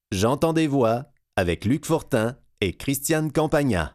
J'entends des voix avec Luc Fortin et Christiane Campagna.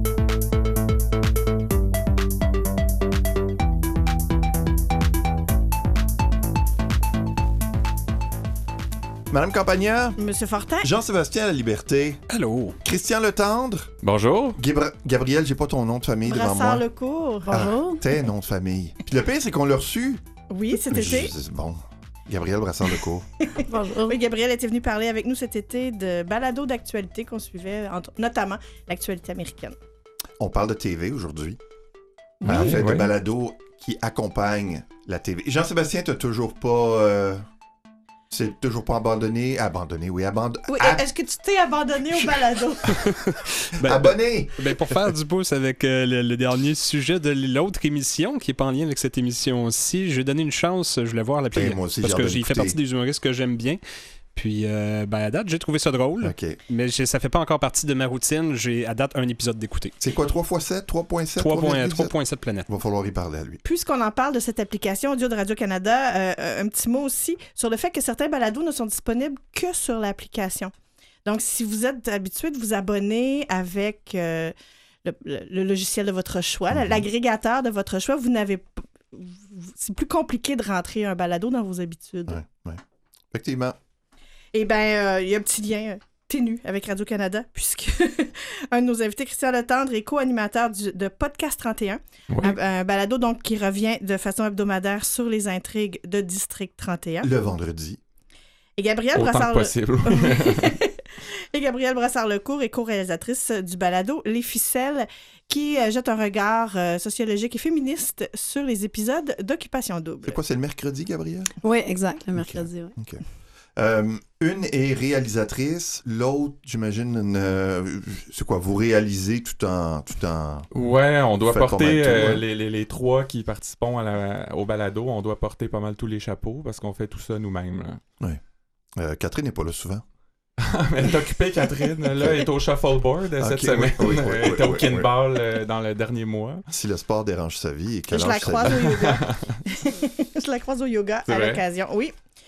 Madame Campagna. Monsieur Fortin. Jean-Sébastien La Liberté. Allô. Christian Letendre. Bonjour. Gabriel, j'ai pas ton nom de famille devant moi. Brassard-Lecourt. Bonjour. Tes noms de famille. Puis le pire, c'est qu'on l'a reçu. Oui, cet été. Bon. Gabriel Brassard-Lecourt. Bonjour. Oui, Gabriel était venu parler avec nous cet été de balado d'actualité qu'on suivait, notamment l'actualité américaine. On parle de TV aujourd'hui. Oui. En fait, de Oui. balado qui accompagne la TV. Jean-Sébastien, t'as toujours pas... C'est toujours pas abandonné. Oui. Oui, est-ce que tu t'es abandonné au balado? Abonné! Pour faire du pouce avec le dernier sujet de l'autre émission, qui n'est pas en lien avec cette émission-ci, je vais donner une chance, je voulais voir la Ben, moi aussi, parce j'ai que hâte de il fait l'écouter. partie des humoristes que j'aime bien. Puis, à date, j'ai trouvé ça drôle, OK. mais ça fait pas encore partie de ma routine. J'ai, à date, un épisode d'écouter. C'est quoi, 3x7? 3.7? 3.7 planètes. Il va falloir y parler à lui. Puisqu'on en parle de cette application audio de Radio-Canada, un petit mot aussi sur le fait que certains balados ne sont disponibles que sur l'application. Donc, si vous êtes habitué de vous abonner avec le logiciel de votre choix, l'agrégateur de votre choix, c'est plus compliqué de rentrer un balado dans vos habitudes. Ouais. Effectivement. Eh bien, il y a un petit lien ténu avec Radio-Canada, puisque un de nos invités, Christian Letendre, est co-animateur de Podcast 31, Oui. un balado donc, qui revient de façon hebdomadaire sur les intrigues de District 31. Le vendredi. Et Gabrielle Autant que Brassard... possible. Et Gabrielle Brassard-Lecourt est co-réalisatrice du balado Les Ficelles, qui jette un regard sociologique et féministe sur les épisodes d'Occupation Double. C'est quoi, c'est le mercredi, Gabriel? Oui, exact, le mercredi. Oui. OK. Une est réalisatrice, l'autre, j'imagine, c'est quoi, vous réalisez tout en... Ouais, on doit Fait pas porter mal tout, hein. les trois qui participons au balado, on doit porter pas mal tous les chapeaux parce qu'on fait tout ça nous-mêmes. Là. Catherine n'est pas là souvent. Elle est occupée, Catherine. Là, elle est au shuffleboard cette semaine. oui, Elle était au oui. kinball dans le dernier mois. Si le sport dérange sa vie et qu'elle Je la lâche sa croise vie. au yoga. Je la croise au yoga C'est à vrai? l'occasion. Oui.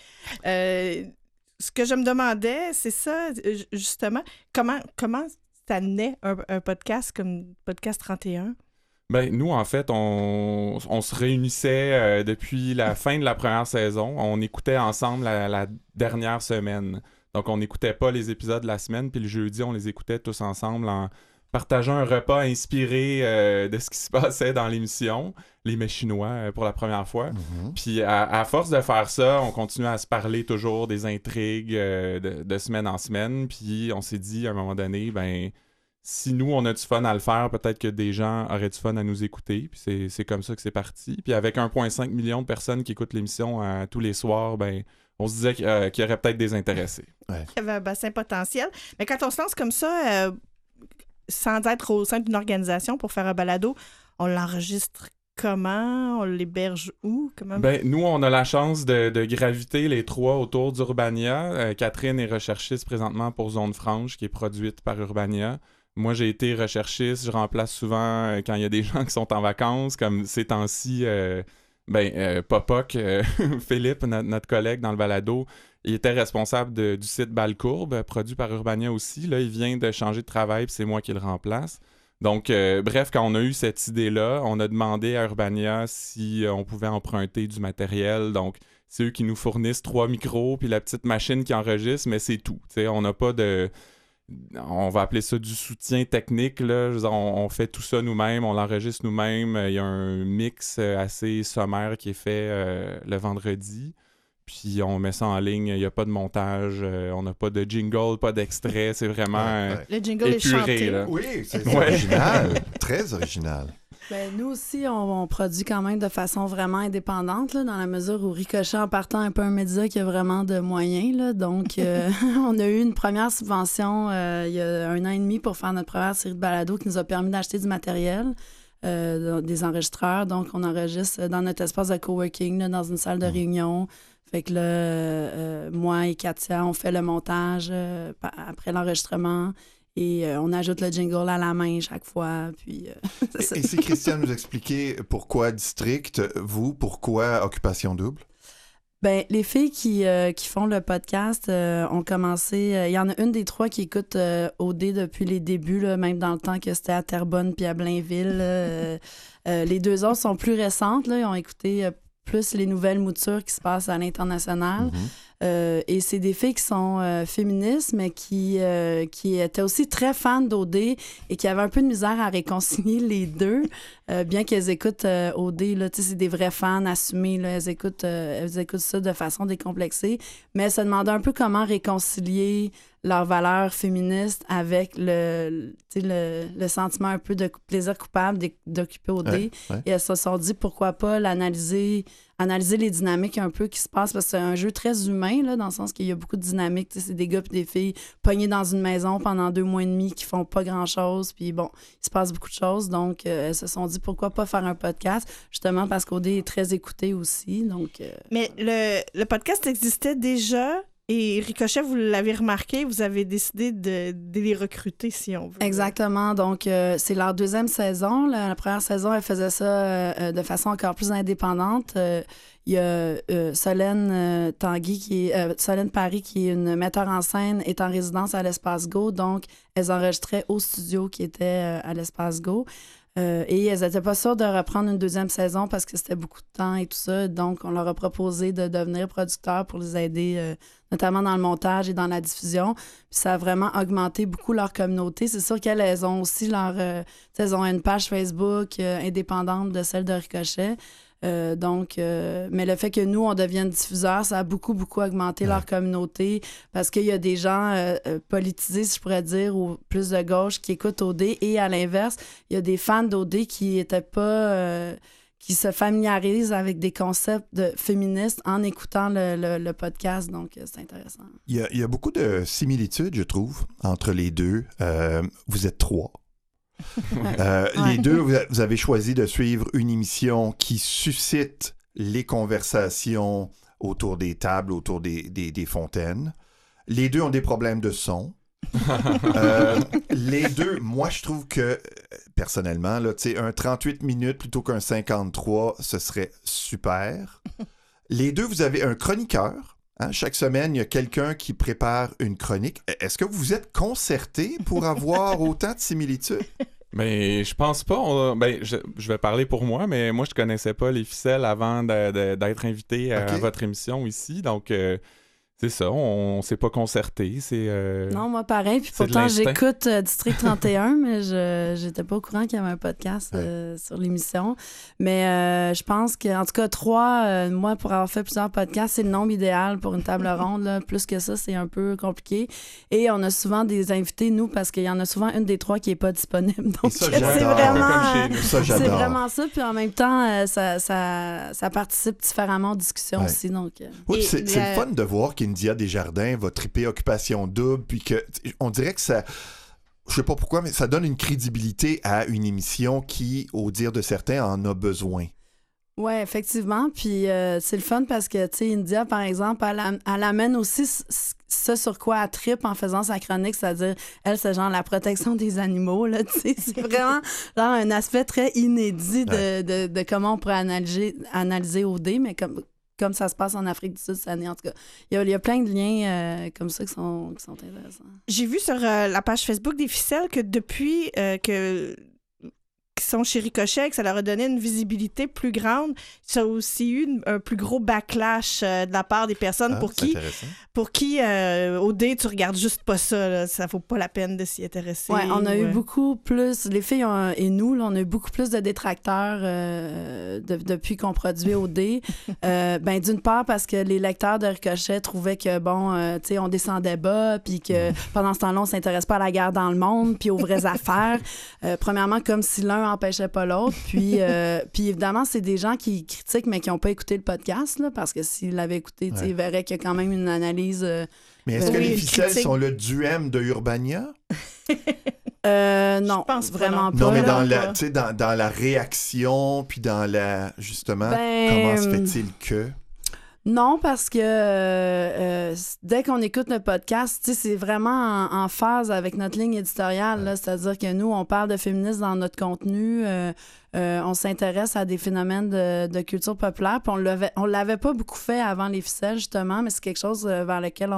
Ce que je me demandais, c'est ça, justement, comment ça naît un podcast comme Podcast 31? Ben, nous, en fait, on se réunissait depuis la fin de la première saison. On écoutait ensemble la dernière semaine. Donc, on n'écoutait pas les épisodes de la semaine, puis le jeudi, on les écoutait tous ensemble en partageant un repas inspiré de ce qui se passait dans l'émission, Les Mets chinois, pour la première fois. Mhm. Puis, à force de faire ça, on continuait à se parler toujours des intrigues de semaine en semaine. Puis, on s'est dit, à un moment donné, ben... Si nous, on a du fun à le faire, peut-être que des gens auraient du fun à nous écouter. Puis c'est comme ça que c'est parti. Puis avec 1,5 million de personnes qui écoutent l'émission tous les soirs, ben on se disait qu'il y aurait peut-être des intéressés. Il y avait un bassin potentiel. Mais quand on se lance comme ça, sans être au sein d'une organisation pour faire un balado, on l'enregistre comment? On l'héberge où? Comment? Ben, nous, on a la chance de graviter les trois autour d'Urbania. Catherine est recherchiste présentement pour Zone Franche, qui est produite par Urbania. Moi, j'ai été recherchiste. Je remplace souvent quand il y a des gens qui sont en vacances, comme ces temps-ci. Popoc, Philippe, notre collègue dans le balado, il était responsable du site Balcourbe, produit par Urbania aussi. Là, il vient de changer de travail, puis c'est moi qui le remplace. Donc, bref, quand on a eu cette idée-là, on a demandé à Urbania si on pouvait emprunter du matériel. Donc, c'est eux qui nous fournissent 3 micros, puis la petite machine qui enregistre, mais c'est tout. T'sais, on n'a pas de... On va appeler ça du soutien technique, là. Je veux dire, on fait tout ça nous-mêmes, on l'enregistre nous-mêmes. Il y a un mix assez sommaire qui est fait le vendredi. Puis on met ça en ligne, il n'y a pas de montage, on n'a pas de jingle, pas d'extrait. C'est vraiment Le jingle est épuré, chanté. là. Oui, c'est Ouais. original. Très original. Ben, nous aussi, on produit quand même de façon vraiment indépendante, là, dans la mesure où Ricochet, en partant, un peu un média qui a vraiment de moyens. Là, donc, on a eu une première subvention il y a 1 an et demi pour faire notre première série de balados qui nous a permis d'acheter du matériel, des enregistreurs. Donc, on enregistre dans notre espace de coworking, là, dans une salle de réunion. Fait que là, moi et Katia, on fait le montage après l'enregistrement. Et on ajoute le jingle à la main chaque fois. Puis, c'est ça. Et si Christian nous expliquait pourquoi District, vous, pourquoi Occupation Double? Ben, les filles qui font le podcast ont commencé... Il y en a une des trois qui écoute OD depuis les débuts, là, même dans le temps que c'était à Terrebonne puis à Blainville. Les deux autres sont plus récentes. Là, ils ont écouté plus les nouvelles moutures qui se passent à l'international. Et c'est des filles qui sont féministes, mais qui étaient aussi très fans d'OD et qui avaient un peu de misère à réconcilier les deux, bien qu'elles écoutent OD. Là, c'est des vrais fans assumés. Là, elles écoutent ça de façon décomplexée, mais elles se demandaient un peu comment réconcilier leurs valeurs féministes avec le sentiment un peu de plaisir coupable d'occuper OD. Ouais. Et elles se sont dit pourquoi pas analyser les dynamiques un peu qui se passent, parce que c'est un jeu très humain, là, dans le sens qu'il y a beaucoup de dynamiques. C'est des gars et des filles pognés dans une maison pendant 2 mois et demi qui font pas grand-chose, puis bon, il se passe beaucoup de choses. Donc, elles se sont dit pourquoi pas faire un podcast, justement parce qu'OD est très écouté aussi. Donc, Mais le podcast existait déjà... Et Ricochet, vous l'avez remarqué, vous avez décidé de les recruter, si on veut. Exactement. Donc, c'est leur 2e saison. La première saison, elle faisait ça de façon encore plus indépendante. Il y a Solène Tanguy, Solène Paris, qui est une metteur en scène, est en résidence à l'Espace Go. Donc, elles enregistraient au studio qui était à l'Espace Go. Et elles n'étaient pas sûres de reprendre une 2e saison parce que c'était beaucoup de temps et tout ça. Donc, on leur a proposé de devenir producteurs pour les aider, notamment dans le montage et dans la diffusion. Puis ça a vraiment augmenté beaucoup leur communauté. C'est sûr qu'elles ont aussi elles ont une page Facebook indépendante de celle de Ricochet. Mais le fait que nous, on devienne diffuseurs, ça a beaucoup, beaucoup augmenté leur communauté parce qu'il y a des gens politisés, si je pourrais dire, ou plus de gauche qui écoutent OD, et à l'inverse, il y a des fans d'OD qui étaient pas... qui se familiarisent avec des concepts féministes en écoutant le podcast. Donc, c'est intéressant. Il y a beaucoup de similitudes, je trouve, entre les deux. Vous êtes 3. Les deux, vous avez choisi de suivre une émission qui suscite les conversations autour des tables, autour des fontaines. Les deux ont des problèmes de son. Les deux, moi, je trouve que, personnellement, là, un 38 minutes plutôt qu'un 53, ce serait super. Les deux, vous avez un chroniqueur. Hein? Chaque semaine, il y a quelqu'un qui prépare une chronique. Est-ce que vous êtes concertés pour avoir autant de similitudes? Mais je pense pas. Je vais parler pour moi, mais moi, je connaissais pas les ficelles avant d'être invité à votre émission ici. Donc, c'est ça, on s'est pas concerté. Non, moi, pareil. Puis pourtant, j'écoute District 31, mais j'étais pas au courant qu'il y avait un podcast sur l'émission. Mais je pense qu'en tout cas, 3, moi, pour avoir fait plusieurs podcasts, c'est le nombre idéal pour une table ronde. Là. Plus que ça, c'est un peu compliqué. Et on a souvent des invités, nous, parce qu'il y en a souvent une des 3 qui est pas disponible. Donc, ça, c'est vraiment... Ça, j'adore. C'est vraiment ça. Puis en même temps, ça participe différemment aux discussions aussi. Donc, oui, c'est le fun de voir qu'India Desjardins va triper Occupation Double, puis on dirait que ça... Je sais pas pourquoi, mais ça donne une crédibilité à une émission qui, au dire de certains, en a besoin. Oui, effectivement. Puis c'est le fun parce que, tu sais, India, par exemple, elle amène aussi ce sur quoi elle tripe en faisant sa chronique, c'est-à-dire, elle, c'est genre la protection des animaux, là, tu sais. C'est vraiment genre un aspect très inédit de comment on pourrait analyser OD, mais comme ça se passe en Afrique du Sud cette année. En tout cas, il y a plein de liens comme ça qui sont intéressants. J'ai vu sur la page Facebook des ficelles que depuis qui sont chez Ricochet, que ça leur a donné une visibilité plus grande, ça a aussi eu un plus gros backlash de la part des personnes pour qui OD, tu regardes juste pas ça, là, ça vaut pas la peine de s'y intéresser. Oui, on a eu beaucoup plus, les filles et nous, là, on a eu beaucoup plus de détracteurs depuis qu'on produit OD. D'une part parce que les lecteurs de Ricochet trouvaient que, tu sais, on descendait bas, puis que pendant ce temps-là, on s'intéresse pas à la guerre dans le monde, puis aux vraies affaires. Premièrement, comme si l'un empêchait pas l'autre. Puis évidemment, c'est des gens qui critiquent, mais qui n'ont pas écouté le podcast, là, parce que s'ils l'avaient écouté, ils verraient qu'il y a quand même une analyse. Mais est-ce que les ficelles sont le duem de Urbania? Non, je pense vraiment pas. Non, mais dans la réaction, puis dans la... Justement, comment se fait-il que... Non, parce que dès qu'on écoute le podcast, c'est vraiment en phase avec notre ligne éditoriale. Là, c'est-à-dire que nous, on parle de féminisme dans notre contenu. On s'intéresse à des phénomènes de culture populaire. Puis on l'avait pas beaucoup fait avant les ficelles, justement, mais c'est quelque chose vers lequel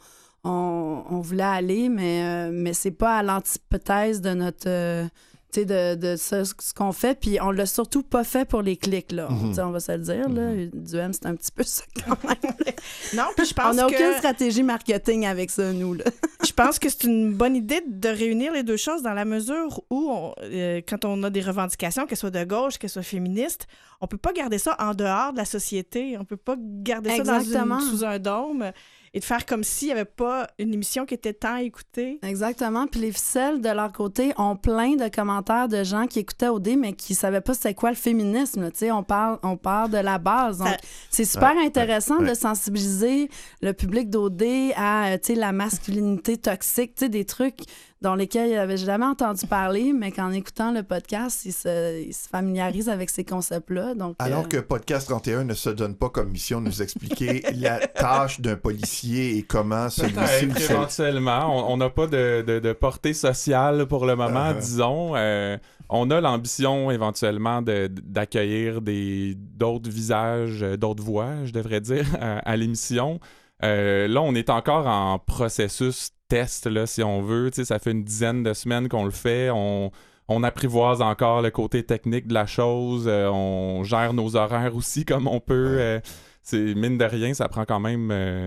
on voulait aller, mais c'est pas à l'antipothèse de notre... de ce qu'on fait, puis on l'a surtout pas fait pour les clics, là. On va se le dire, là. Duhem, c'est un petit peu ça, quand même. Non, puis je pense on n'a aucune stratégie marketing avec ça, nous, là. Je pense que c'est une bonne idée de réunir les deux choses dans la mesure où, quand on a des revendications, qu'elles soient de gauche, qu'elles soient féministes, on peut pas garder ça en dehors de la société. On peut pas garder ça sous un dôme et de faire comme s'il n'y avait pas une émission qui était tant écoutée. Exactement. Puis les ficelles, de leur côté, ont plein de commentaires de gens qui écoutaient OD, mais qui ne savaient pas c'était quoi le féminisme. Tu sais, on parle de la base. Donc, c'est super intéressant de sensibiliser le public d'OD à, tu sais, la masculinité toxique, tu sais, des trucs dont lesquels il n'avait jamais entendu parler, mais qu'en écoutant le podcast, il se familiarise avec ces concepts-là. Donc, alors que Podcast 31 ne se donne pas comme mission de nous expliquer la tâche d'un policier et comment celui-ci... Éventuellement, on n'a pas de portée sociale pour le moment, disons. On a l'ambition éventuellement d'accueillir d'autres visages, d'autres voix, je devrais dire, à l'émission. Là, on est encore en processus test, là, si on veut. Tu sais, ça fait une dizaine de semaines qu'on le fait. On apprivoise encore le côté technique de la chose. On gère nos horaires aussi comme on peut. C'est, mine de rien, ça prend quand même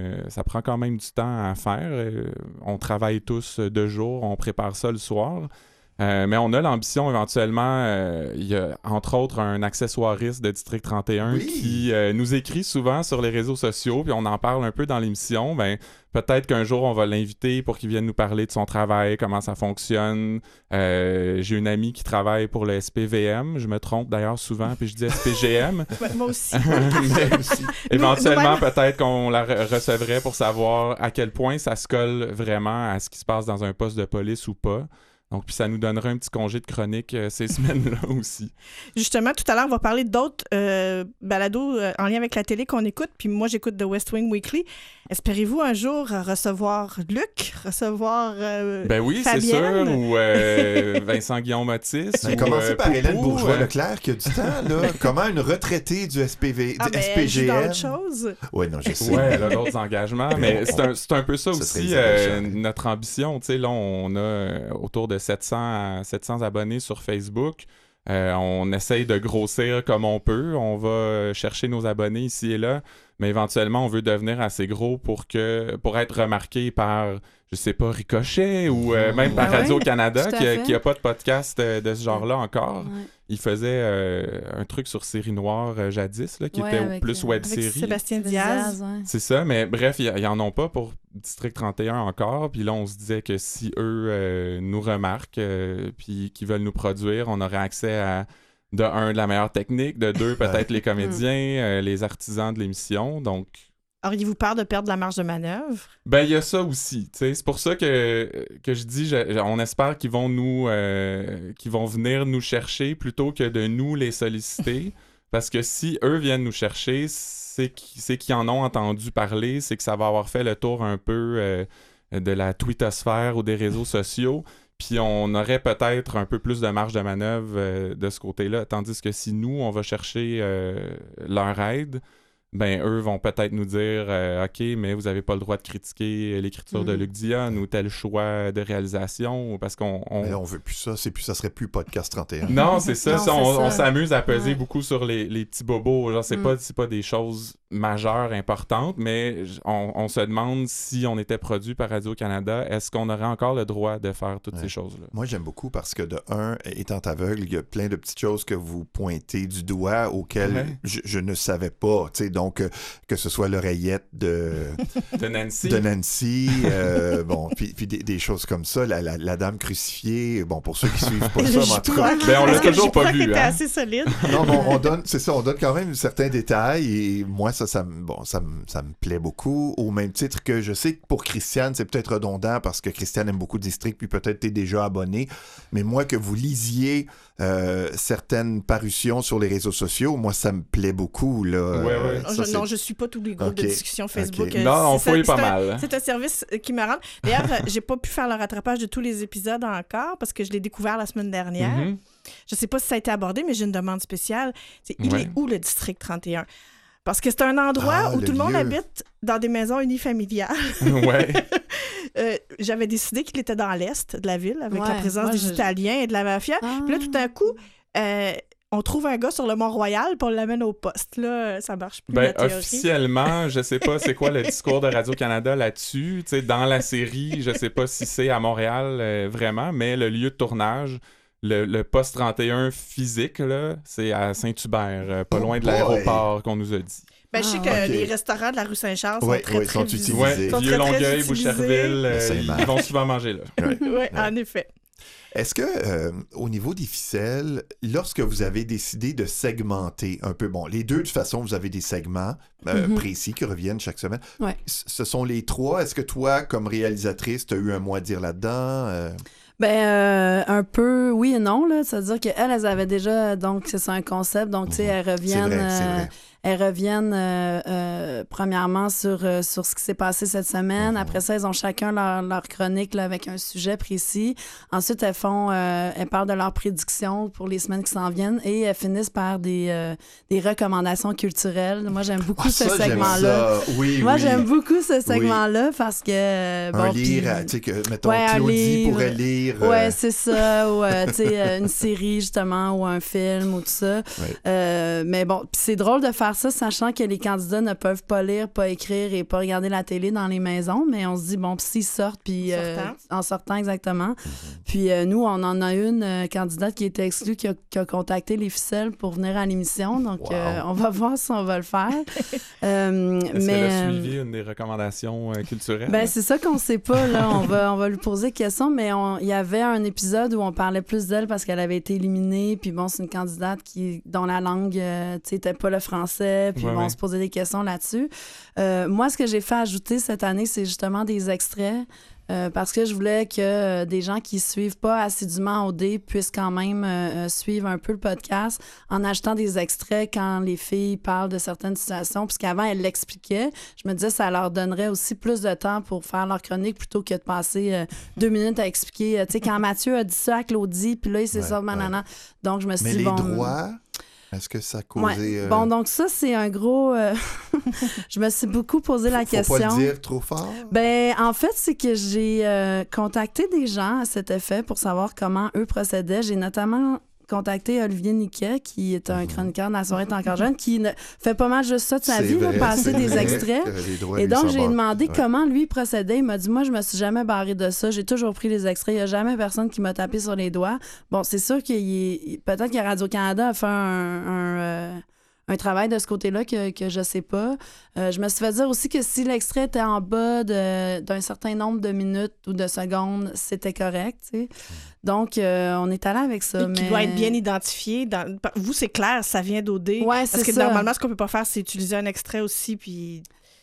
du temps à faire. On travaille tous de jour, on prépare ça le soir. Mais on a l'ambition éventuellement, il y a entre autres un accessoiriste de District 31 qui nous écrit souvent sur les réseaux sociaux, puis on en parle un peu dans l'émission. Ben, peut-être qu'un jour on va l'inviter pour qu'il vienne nous parler de son travail, comment ça fonctionne. J'ai une amie qui travaille pour le SPVM, je me trompe d'ailleurs souvent, puis je dis SPGM. Moi aussi. Éventuellement, peut-être qu'on la recevrait pour savoir à quel point ça se colle vraiment à ce qui se passe dans un poste de police ou pas. Donc, puis ça nous donnerait un petit congé de chronique ces semaines-là aussi. Justement, tout à l'heure, on va parler d'autres balados en lien avec la télé qu'on écoute. Puis moi, j'écoute The West Wing Weekly. Espérez-vous un jour recevoir Luc, recevoir ben oui, Fabienne? C'est sûr, ou Vincent Guillaume Otis. Commencez par Poupou, Hélène Bourgeois-Leclerc qui a du temps, là. Comment une retraitée du SPGM... d'autres choses. Oui, non, je sais. Ouais, elle a d'autres engagements, mais c'est un peu ça aussi, notre ambition. Tu sais, là, on a autour de 700 abonnés sur Facebook. On essaye de grossir comme on peut. On va chercher nos abonnés ici et là, mais éventuellement, on veut devenir assez gros pour être remarqué par, je sais pas, Ricochet ou même par Radio-Canada, qui a pas de podcast de ce genre-là encore. Ouais. Il faisait un truc sur Série Noire jadis, là, qui était plus web-série. Avec Sébastien Diaz. Ouais. C'est ça, mais bref, ils en ont pas pour District 31 encore. Puis là, on se disait que si eux nous remarquent puis qu'ils veulent nous produire, on aurait accès à, de un, de la meilleure technique, de deux, peut-être les comédiens, les artisans de l'émission. Donc... Auriez-vous peur de perdre la marge de manœuvre? Ben, il y a ça aussi. T'sais. C'est pour ça que je dis, on espère qu'ils vont venir nous chercher plutôt que de nous les solliciter. Parce que si eux viennent nous chercher, c'est qu'ils en ont entendu parler, c'est que ça va avoir fait le tour un peu de la twittosphère ou des réseaux sociaux. Puis on aurait peut-être un peu plus de marge de manœuvre de ce côté-là. Tandis que si nous, on va chercher leur aide, ben eux vont peut-être nous dire OK, mais vous n'avez pas le droit de critiquer l'écriture de Luc Dionne ou tel choix de réalisation parce qu'on... Mais on veut plus ça, ça serait plus Podcast 31. Non, c'est ça. On s'amuse à peser beaucoup sur les petits bobos. Genre, c'est pas des choses majeures, importantes, mais on se demande si on était produit par Radio-Canada, est-ce qu'on aurait encore le droit de faire toutes ces choses-là? Moi, j'aime beaucoup parce que de un, étant aveugle, il y a plein de petites choses que vous pointez du doigt auxquelles je ne savais pas. Tu sais, donc, que ce soit l'oreillette de Nancy. Bon, puis des choses comme ça. La dame crucifiée. Bon, pour ceux qui suivent pas ça, en tout cas. Ben, on l'a toujours pas vu. Hein? assez solide. Non, bon, on donne quand même certains détails et moi, ça me plaît beaucoup. Au même titre que je sais que pour Christiane, c'est peut-être redondant parce que Christiane aime beaucoup District puis peut-être t'es déjà abonné. Mais moi, que vous lisiez certaines parutions sur les réseaux sociaux, moi, ça me plaît beaucoup. Là. je suis pas tous les groupes de discussion Facebook. Non, on fouille pas mal. C'est un service qui me rend. D'ailleurs, j'ai pas pu faire le rattrapage de tous les épisodes encore parce que je l'ai découvert la semaine dernière. Mm-hmm. Je sais pas si ça a été abordé, mais j'ai une demande spéciale. Il est où le district 31? Parce que c'est un endroit où tout le monde habite dans des maisons unifamiliales. Ouais. J'avais décidé qu'il était dans l'est de la ville, avec la présence des Italiens et de la mafia. Puis là, tout d'un coup, on trouve un gars sur le Mont-Royal puis on l'amène au poste. Là, ça marche plus, la théorie. Officiellement, je sais pas c'est quoi le discours de Radio-Canada là-dessus. Tu sais, dans la série, je sais pas si c'est à Montréal vraiment, mais le lieu de tournage... Le poste 31 physique, là, c'est à Saint-Hubert, pas loin de l'aéroport qu'on nous a dit. Je sais que les restaurants de la rue Saint-Charles sont très utilisés. Vieux-Longueuil, Boucherville, ils vont souvent manger là. Oui, en effet. Est-ce que, au niveau des ficelles, lorsque vous avez décidé de segmenter un peu, les deux, de toute façon, vous avez des segments précis qui reviennent chaque semaine. Ouais. Ce sont les trois. Est-ce que toi, comme réalisatrice, tu as eu un mot à dire là-dedans? Un peu oui et non, là. C'est-à-dire qu'elles avaient déjà, donc c'est un concept, donc tu sais, elles reviennent... Elles reviennent premièrement sur ce qui s'est passé cette semaine. Après ça, elles ont chacun leur chronique là, avec un sujet précis. Ensuite, elles parlent de leurs prédictions pour les semaines qui s'en viennent et elles finissent par des recommandations culturelles. Moi, j'aime beaucoup ce segment-là. Moi, j'aime beaucoup ce segment-là parce que... livre, tu sais, que, mettons, Claudie pourrait lire... Ouais, c'est ça. Ou, tu sais, une série, justement, ou un film, ou tout ça. Mais bon, puis c'est drôle de faire ça, sachant que les candidats ne peuvent pas lire, pas écrire et pas regarder la télé dans les maisons, mais on se dit, bon, s'ils sortent, puis en sortant exactement. Puis nous, on en a une candidate qui était exclue, qui a contacté les ficelles pour venir à l'émission, donc on va voir si on va le faire. Est-ce qu'elle a suivi une des recommandations culturelles? Ben, c'est ça qu'on sait pas, là. On va lui poser question, mais il y avait un épisode où on parlait plus d'elle parce qu'elle avait été éliminée, puis bon, c'est une candidate dont la langue, tu sais, était pas le français, puis on se posait des questions là-dessus. Moi, ce que j'ai fait ajouter cette année, c'est justement des extraits parce que je voulais que des gens qui suivent pas assidûment OD puissent quand même suivre un peu le podcast en ajoutant des extraits quand les filles parlent de certaines situations, puisqu'avant, elles l'expliquaient. Je me disais ça leur donnerait aussi plus de temps pour faire leur chronique plutôt que de passer 2 minutes à expliquer. Tu sais, quand Mathieu a dit ça à Claudie, puis là, il s'est sorti manana. Donc, je me suis dit, bon... Mais les droits... Est-ce que ça a causé... Bon, donc ça, c'est un gros... je me suis beaucoup posé la question. Faut pas le dire trop fort? Ben, en fait, c'est que j'ai contacté des gens à cet effet pour savoir comment eux procédaient. J'ai notamment contacté Olivier Niquet, qui est un chroniqueur de La soirée est encore jeune, qui fait pas mal juste ça de sa vie, passer des extraits. Et donc, j'ai demandé comment lui procédait. Il m'a dit, moi, je me suis jamais barré de ça. J'ai toujours pris les extraits. Il n'y a jamais personne qui m'a tapé sur les doigts. Bon, c'est sûr peut-être que Radio-Canada a fait un travail de ce côté-là que je sais pas. Je me suis fait dire aussi que si l'extrait était en bas d'un certain nombre de minutes ou de secondes, c'était correct, tu sais. Donc, on est allé avec ça. Qui doit être bien identifié. Vous, c'est clair, ça vient d'OD. Ouais, c'est ça. Parce que normalement, ce qu'on peut pas faire, c'est utiliser un extrait aussi, puis...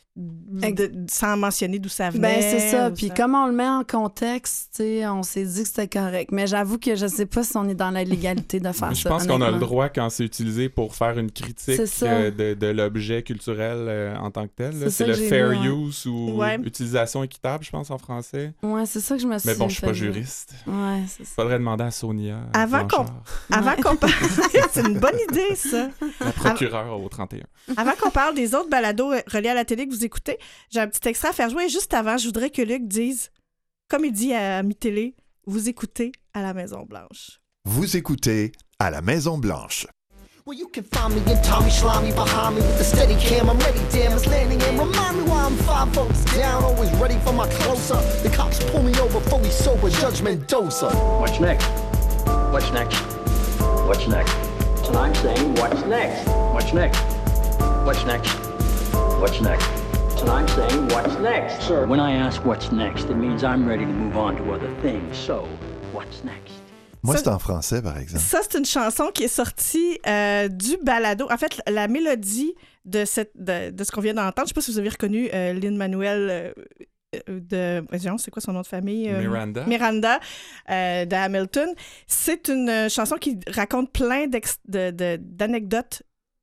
sans mentionner d'où ça venait. Ben c'est ça. Puis comme on le met en contexte, tu sais, on s'est dit que c'était correct. Mais j'avoue que je sais pas si on est dans la légalité de faire ça. Je pense qu'on a le droit quand c'est utilisé pour faire une critique de l'objet culturel en tant que tel. C'est le fair use ou utilisation équitable, je pense, en français. Ouais, c'est ça que je me suis dit. Mais bon, je suis pas juriste. Ouais, c'est ça. Faudrait demander à Sonia. Avant qu'on parle... C'est une bonne idée, ça. La procureure au 31. Avant qu'on parle des autres balados reliés à la télé que vous écoutez, j'ai un petit extrait à faire jouer. Juste avant, je voudrais que Luc dise, comme il dit à Mi-Télé, vous écoutez à la Maison-Blanche. Vous écoutez à la Maison-Blanche. Well, you can find me in Tommy Slimy behind me with the steady cam. I'm ready, damn, it's landing and remind me why I'm 5 volts down, always ready for my close-up. The cops pull me over, fully sober, judgment doser. What's next? What's next? What's next? And I'm saying, what's next? What's next? What's next? What's next? And I'm saying, what's next? Sir, when I ask what's next, it means I'm ready to move on to other things. So, what's next? Moi, c'est en français, par exemple. Ça, c'est une chanson qui est sortie du balado. En fait, la mélodie de ce qu'on vient d'entendre, je ne sais pas si vous avez reconnu Lin-Manuel c'est quoi son nom de famille? Miranda de Hamilton. C'est une chanson qui raconte plein d'anecdotes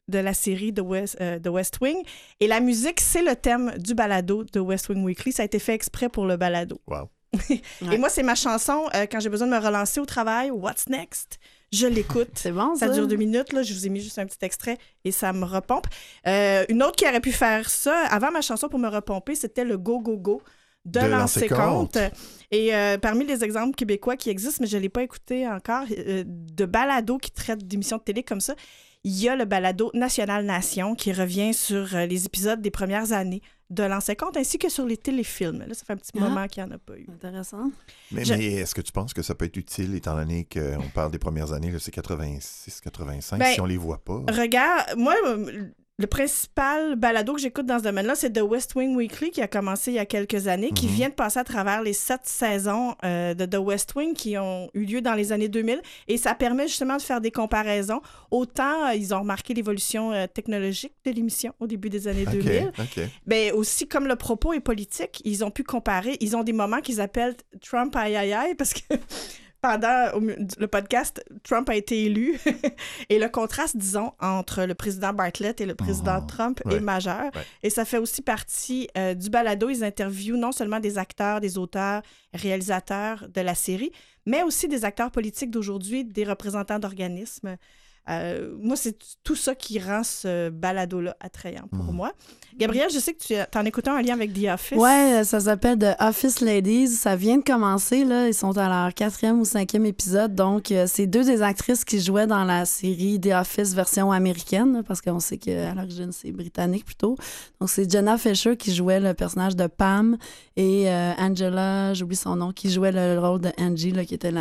de la série The West Wing. Et la musique, c'est le thème du balado de West Wing Weekly. Ça a été fait exprès pour le balado. Wow. Et moi, c'est ma chanson quand j'ai besoin de me relancer au travail. What's Next? Je l'écoute. C'est bon, ça. Ça dure 2 minutes. Là. Je vous ai mis juste un petit extrait et ça me repompe. Une autre qui aurait pu faire ça, avant ma chanson pour me repomper, c'était le Go, Go, Go de Lancer Compte. Et parmi les exemples québécois qui existent, mais je ne l'ai pas écouté encore, de balados qui traitent d'émissions de télé comme ça, il y a le balado National Nation qui revient sur les épisodes des premières années de Lancer Compte ainsi que sur les téléfilms. Là, ça fait un petit moment qu'il n'y en a pas eu. Intéressant. Mais est-ce que tu penses que ça peut être utile, étant donné qu'on parle des premières années, là, c'est 86, 85, si on les voit pas? Regarde, moi, le principal balado que j'écoute dans ce domaine-là, c'est The West Wing Weekly qui a commencé il y a quelques années, qui vient de passer à travers les 7 saisons de The West Wing qui ont eu lieu dans les années 2000. Et ça permet justement de faire des comparaisons. Autant ils ont remarqué l'évolution technologique de l'émission au début des années 2000. Mais aussi, comme le propos est politique, ils ont pu comparer. Ils ont des moments qu'ils appellent Trump aïe aïe aïe parce que... Pendant le podcast, Trump a été élu et le contraste, disons, entre le président Bartlett et le président Trump est majeur. Ouais. Et ça fait aussi partie du balado. Ils interviewent non seulement des acteurs, des auteurs, réalisateurs de la série, mais aussi des acteurs politiques d'aujourd'hui, des représentants d'organismes. Moi, c'est tout ça qui rend ce balado-là attrayant pour moi. Gabrielle, je sais que tu en écoutais un lien avec The Office. Ouais, ça s'appelle The Office Ladies. Ça vient de commencer, là. Ils sont à leur 4e ou 5e épisode. Donc, c'est 2 des actrices qui jouaient dans la série The Office version américaine, là, parce qu'on sait qu'à l'origine, c'est britannique plutôt. Donc, c'est Jenna Fisher qui jouait le personnage de Pam et Angela, j'oublie son nom, qui jouait le rôle de Angie, là, qui était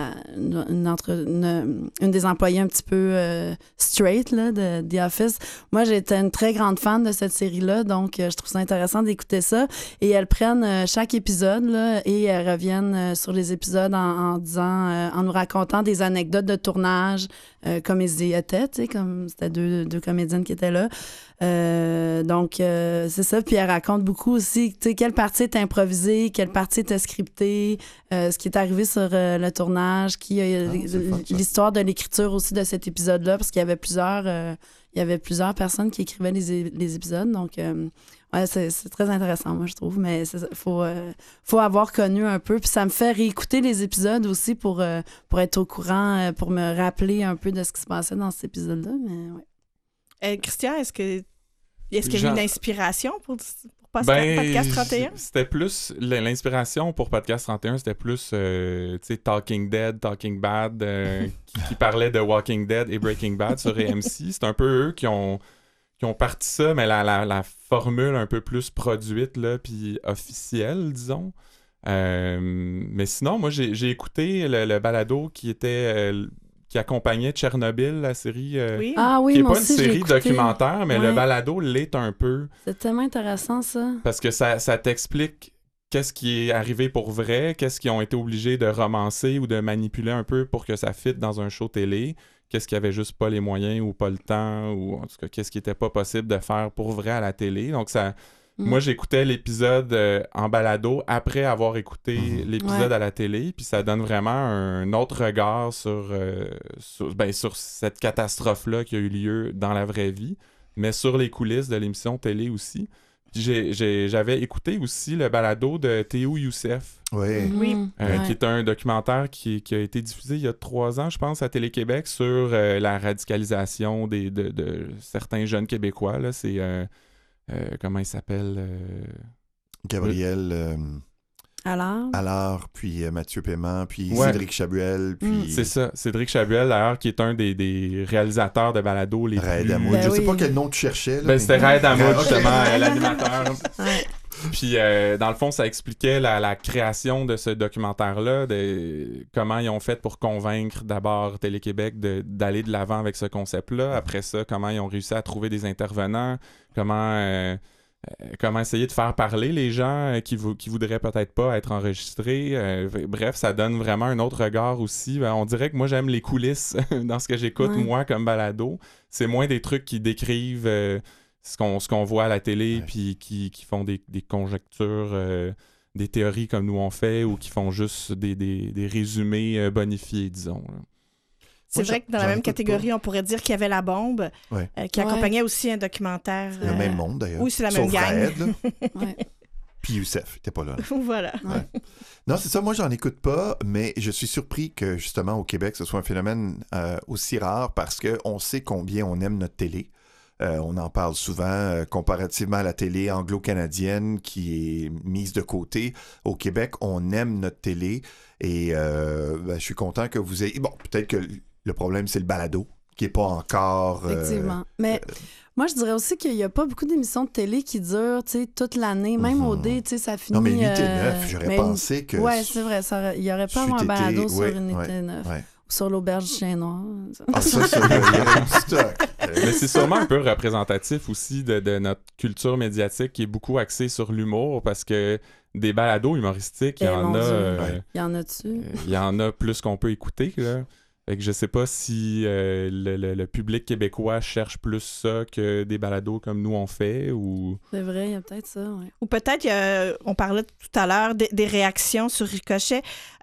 une des employées un petit peu straight là, de The Office. Moi, j'étais une très grande fan de cette série-là, donc je trouve ça intéressant d'écouter ça. Et elles prennent chaque épisode là, et elles reviennent sur les épisodes en disant, en nous racontant des anecdotes de tournage, comme ils y étaient, tu sais, comme c'était deux comédiennes qui étaient là. Donc, c'est ça. Puis elle raconte beaucoup aussi, tu sais, quelle partie est improvisée, quelle partie est scriptée, ce qui est arrivé sur le tournage, l'histoire de l'écriture aussi de cet épisode-là, parce qu'il y avait plusieurs personnes qui écrivaient les épisodes. Donc, ouais, c'est très intéressant, moi, je trouve. Mais il faut avoir connu un peu. Puis ça me fait réécouter les épisodes aussi pour être au courant, pour me rappeler un peu de ce qui se passait dans cet épisode-là. Mais ouais. Christian, est-ce qu'il y a une inspiration pour Podcast 31? C'était plus... L'inspiration pour Podcast 31, c'était plus, tu sais, Talking Dead, Talking Bad, qui parlait de Walking Dead et Breaking Bad sur AMC. C'est un peu eux qui ont parti ça, mais la formule un peu plus produite, là, puis officielle, disons. Mais sinon, moi, j'ai écouté le balado qui était... qui accompagnait Tchernobyl, la série, oui, qui n'est pas une série documentaire, mais le balado l'est un peu. C'est tellement intéressant, ça. Parce que ça t'explique qu'est-ce qui est arrivé pour vrai, qu'est-ce qu'ils ont été obligés de romancer ou de manipuler un peu pour que ça fitte dans un show télé, qu'est-ce qu'il n'y avait juste pas les moyens ou pas le temps, ou en tout cas, qu'est-ce qui n'était pas possible de faire pour vrai à la télé. Donc, ça... Moi, j'écoutais l'épisode en balado après avoir écouté l'épisode à la télé, puis ça donne vraiment un autre regard sur cette catastrophe-là qui a eu lieu dans la vraie vie, mais sur les coulisses de l'émission télé aussi. J'avais écouté aussi le balado de Théo Youssef, qui est un documentaire qui a été diffusé il y a 3 ans, je pense, à Télé-Québec sur la radicalisation de certains jeunes Québécois. Là, c'est... comment il s'appelle? Gabriel Allard, puis Mathieu Paiement, puis Cédric Chabuel. Puis... C'est ça, Cédric Chabuel, d'ailleurs, qui est un des réalisateurs de balado les Raed plus... Hamoud. Je sais pas quel nom tu cherchais. Là, c'était Raed Hamoud, justement, l'animateur. Puis, dans le fond, ça expliquait la création de ce documentaire-là, de comment ils ont fait pour convaincre d'abord Télé-Québec d'aller de l'avant avec ce concept-là. Après ça, comment ils ont réussi à trouver des intervenants, comment essayer de faire parler les gens qui voudraient peut-être pas être enregistrés. Bref, ça donne vraiment un autre regard aussi. On dirait que moi, j'aime les coulisses dans ce que j'écoute, moi, comme balado. C'est moins des trucs qui décrivent... ce qu'on voit à la télé, puis qui font des conjectures, des théories comme nous on fait, ou qui font juste des résumés bonifiés, disons. Là. C'est vrai que dans la même catégorie, on pourrait dire qu'il y avait La Bombe, qui accompagnait aussi un documentaire. Le même monde, d'ailleurs. Oui, c'est la même gang. Puis Youssef, il n'était pas là. Voilà. Ouais. Non, c'est ça. Moi, j'en écoute pas, mais je suis surpris que, justement, au Québec, ce soit un phénomène aussi rare parce qu'on sait combien on aime notre télé. On en parle souvent comparativement à la télé anglo-canadienne qui est mise de côté. Au Québec, on aime notre télé et je suis content que vous ayez... Bon, peut-être que le problème, c'est le balado qui n'est pas encore... Effectivement. Mais moi, je dirais aussi qu'il n'y a pas beaucoup d'émissions de télé qui durent toute l'année. Même au dé, ça finit... Non, mais Unité 9, j'aurais pensé que... Oui, c'est vrai. Il n'y aurait pas un balado sur Unité 9. Ouais. Sur l'auberge du chien noir. Ah, ça, il y a un stock. Mais c'est sûrement un peu représentatif aussi de notre culture médiatique qui est beaucoup axée sur l'humour parce que des balados humoristiques, il y en a... Il y en a-tu? Il y en a plus qu'on peut écouter, là. Fait que je sais pas si le public québécois cherche plus ça que des balados comme nous on fait ou... C'est vrai, il y a peut-être ça, oui. Ou peut-être, on parlait tout à l'heure des réactions sur Ricochet.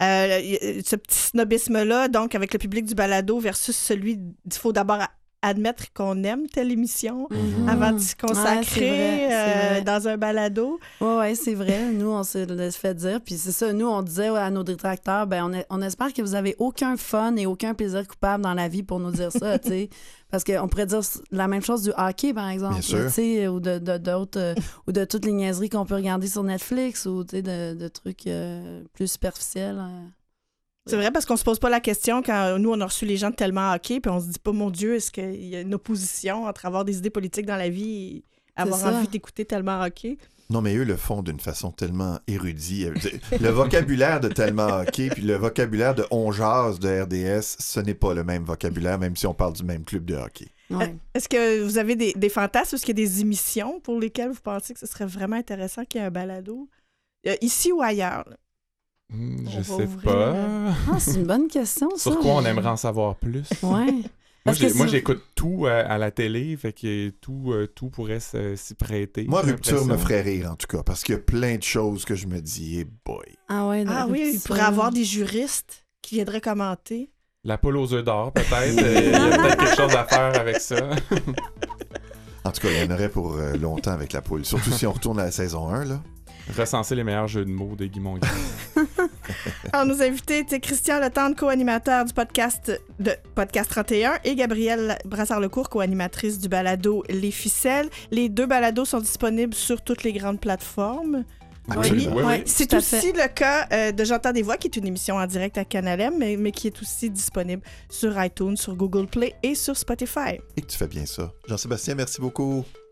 Ce petit snobisme-là, donc avec le public du balado versus celui... Il faut d'abord admettre qu'on aime telle émission avant de s'y consacrer vrai. Dans un balado. Oui, c'est vrai. Nous, on s'est fait dire. Puis c'est ça, nous, on disait à nos détracteurs, on espère que vous avez aucun fun et aucun plaisir coupable dans la vie pour nous dire ça, tu sais. Parce qu'on pourrait dire la même chose du hockey, par exemple, tu sais, ou d'autres, ou de toutes les niaiseries qu'on peut regarder sur Netflix, ou tu sais, de trucs plus superficiels. C'est vrai, parce qu'on se pose pas la question quand nous, on a reçu les gens de Tellement Hockey, puis on se dit pas, mon Dieu, est-ce qu'il y a une opposition entre avoir des idées politiques dans la vie et avoir envie d'écouter Tellement Hockey? Non, mais eux le font d'une façon tellement érudite. Le vocabulaire de Tellement Hockey puis le vocabulaire de On Jase de RDS, ce n'est pas le même vocabulaire, même si on parle du même club de hockey. Ouais. Est-ce que vous avez des fantasmes? Est-ce qu'il y a des émissions pour lesquelles vous pensez que ce serait vraiment intéressant qu'il y ait un balado? Ici ou ailleurs? Là? Je sais pas. C'est une bonne question, ça. Sur quoi on aimerait en savoir plus? Ouais. Moi, j'écoute tout à la télé, fait que tout pourrait s'y prêter. Moi, Rupture me ferait rire, en tout cas, parce qu'il y a plein de choses que je me dis, boy. Ah oui, il pourrait y avoir des juristes qui viendraient commenter. La poule aux œufs d'or, peut-être. Il y a peut-être quelque chose à faire avec ça. En tout cas, il y en aurait pour longtemps avec la poule, surtout si on retourne à la saison 1, là. Recenser les meilleurs jeux de mots de Guy Mongrain. Alors, nos invités étaient Christian Letendre, co-animateur du podcast 31, et Gabrielle Brassard-Lecourt, co-animatrice du balado Les Ficelles. Les deux balados sont disponibles sur toutes les grandes plateformes. Oui. C'est aussi le cas de J'entends des voix, qui est une émission en direct à Canal M, mais qui est aussi disponible sur iTunes, sur Google Play et sur Spotify. Et que tu fais bien ça. Jean-Sébastien, merci beaucoup.